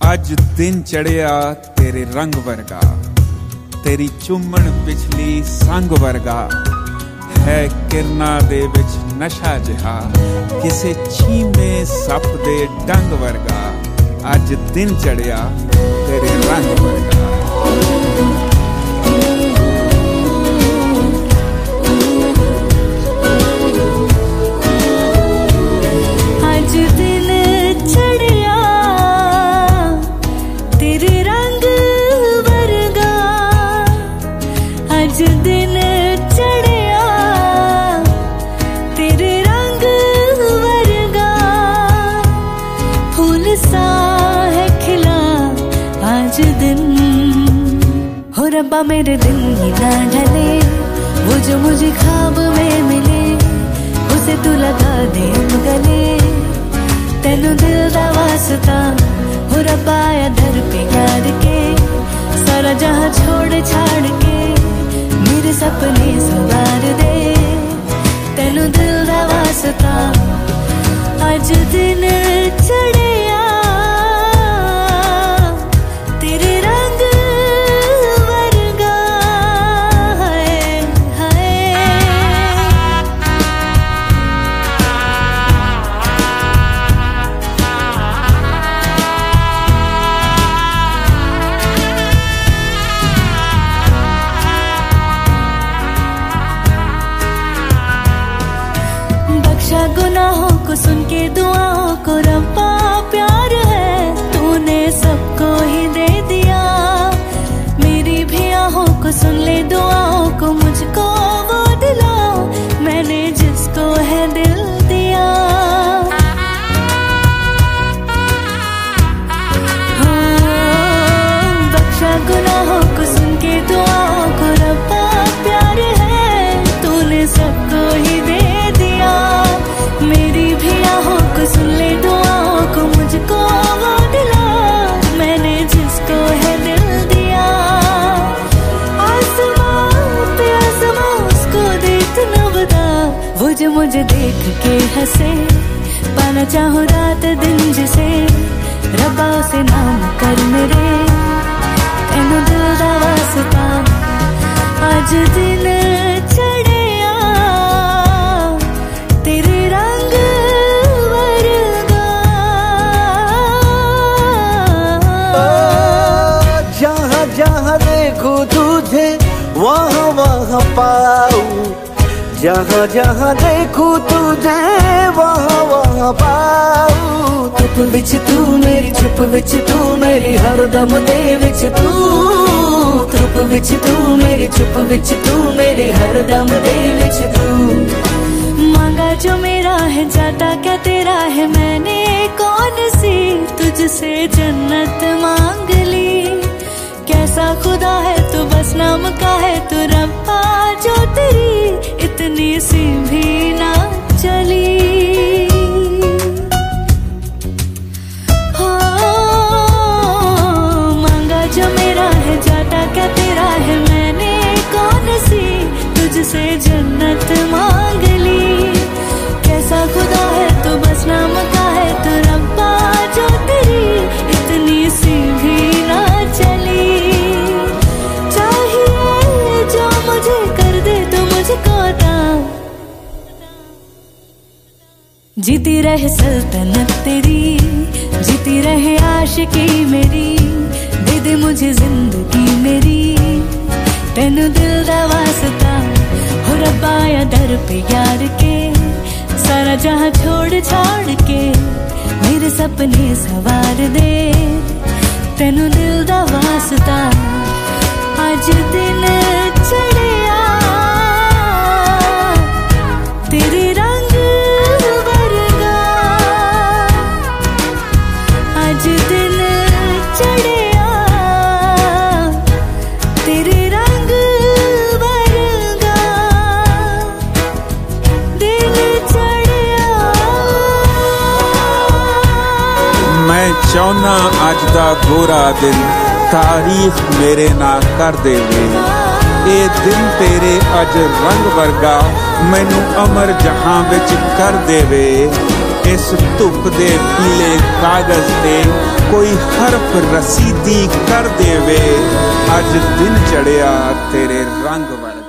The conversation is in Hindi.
अज दिन चढ़िया तेरे रंग वर्गा, तेरी चुम्मन पिछली संग वर्गा है। किरना दे विच नशा जिहा किसे छीमे सप दे डंग वर्गा। अज दिन चढ़िया तेरे रंग वर्गा। आज दिन चढ़िया तेरे रंग वर्गा। आज दिन चढ़िया तेरे रंग वर्गा। फूल सा है खिला आज दिन। हो रब्बा मेरे दिन ही ना ढले, वो जो मुझे ख्वाब में मिले उसे तू लगा दे गले। तेनू दिल दा वास्ता हो रब्बा आया दर पे याद के। सारा जहां छोड़ छाड़ के मेरे सपने सवार दे। तेनू दिल दा वास्ता आज दिन चढ़िया तेरे रंग वर्गा। हाय हाय बख्शा गुनाहों को सुन के दुआओं को रब्बा प्यार है। तूने सबको ही दे दिया मेरी भी आहों को सुन ले दुआओं को। मुझको वो दिलाओ मैंने जिसको है दिल दिया। हाँ, बख्शा गुनाहों को सुन के दुआओं को रब्बा प्यार है। तूने सबको ही दे दिया मेरी भी आहों को सुन ले दुआओं को। मुझको वो दिला मैंने जिसको है दिल दिया। आसमां पे आसमां उसको देख न बता, वो जो मुझे देख के हंसे। पाना चाहूँ रात दिन जिसे रब्बा उसे नाम कर मेरे। तेनू दिल दा वास्ता आज दिन चढ़िया तेरे रंग वर्गा। जहाँ जहाँ देखूं तुझे वहाँ वहाँ पाऊं। जहाँ जहाँ देखूं तुझे वहाँ वहाँ पाऊं। चुप विच तू मेरी, चुप विच तू मेरी, हरदम दे विच तू। चुप विच तू मेरी, चुप विच तू मेरी, हरदम दे विच तू। मांगा जो मेरा है जाता क्या तेरा है। मैंने कौन सी तुझसे जन्नत मांग ली। कैसा खुदा है तू बस नाम का है तू रब्बा। जो तेरी इतनी सी भी ना चली। हो मांगा जो मेरा है जाता क्या तेरा है। मैंने कौन सी तुझसे जन्नत मांग ली। कैसा खुदा है तू बस नाम का है तू रब्बा। जो तेरी इतनी सी भी ना चली। चाहिए जो मुझे कर दे तू मुझको दा। जीती रहे सल्तनत तेरी, जीती रहे आशिकी मेरी। दे दे मुझे जिंदगी मेरी। तेनू दिल दा वास्ता हो रब्बा आया दर पे यार के। सारा जहां छोड़ छाड़ के मेरे सपने सवार दे। तेनू दिल दा वास्ता आज दिन चढ़िया तेरे रंग वर्गा। आज दिन चढ़िया तेरे रंग वर्गा। दिल चढ़िया मैं चाहना अज दा गोरा दिन तारीख मेरे ना कर देवे। ये दिन तेरे अज रंग वर्गा मैनू अमर जहां विच कर देवे। इस धुप दे पीले कागज ते कोई हरफ रसीदी कर देवे, अज दिन चढ़िया तेरे रंग वर्गा।